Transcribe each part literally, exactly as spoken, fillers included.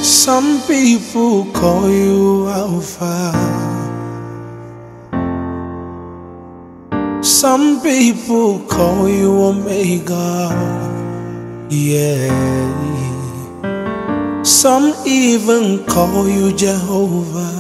Some people call you Alpha. Some people call you Omega. Yeah. Some even call you Jehovah.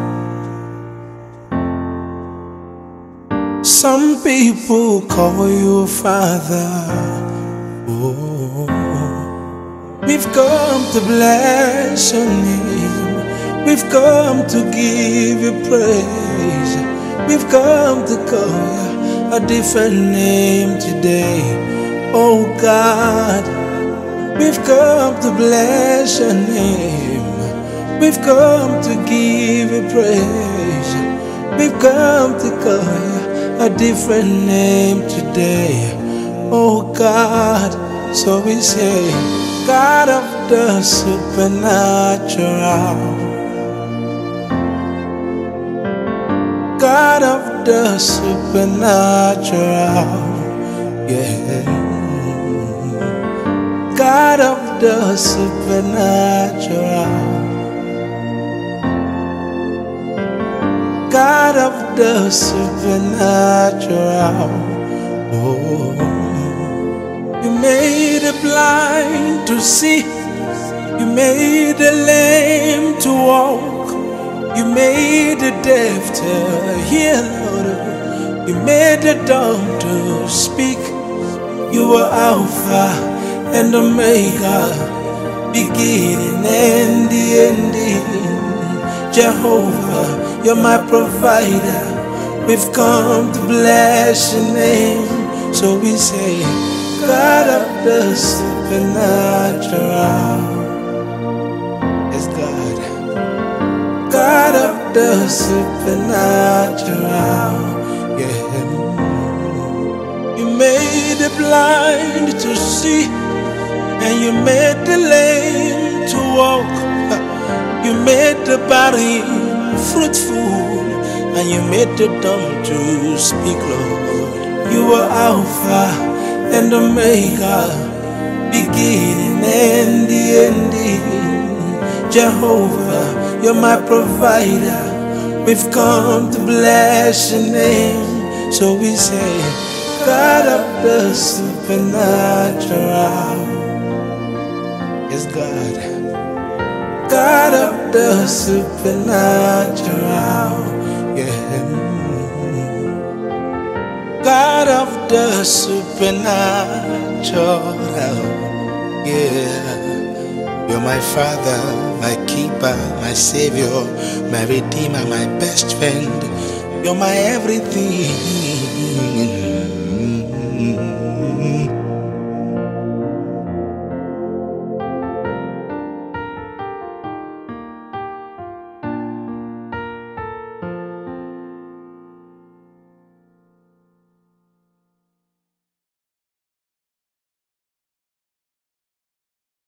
Some people call you Father. Oh. We've come to bless your name. We've come to give you praise. We've come to call you a different name today. Oh God, we've come to bless your name. We've come to give you praise. We've come to call you a different name today. Oh God, so we say, God of the supernatural, God of the supernatural, yeah. God of the supernatural, God of the supernatural. Oh. You made the blind to see, you made the lame to walk, you made the deaf to hear, Lord. You made the dumb to speak. You are Alpha and Omega, beginning and the ending. Jehovah, you're my provider. We've come to bless your name, so we say, God of the supernatural. Yes, God. God of the supernatural. Yeah. You made the blind to see, and you made the lame to walk. You made the barren fruitful, and you made the dumb to speak, Lord. You are Alpha and Omega, beginning and the ending. Jehovah, you're my provider. We've come to bless your name, so we say, God of the supernatural. Yes, God. God of the supernatural. Yeah. God of the supernatural, yeah. You're my Father, my keeper, my Savior, my Redeemer, my best friend. You're my everything.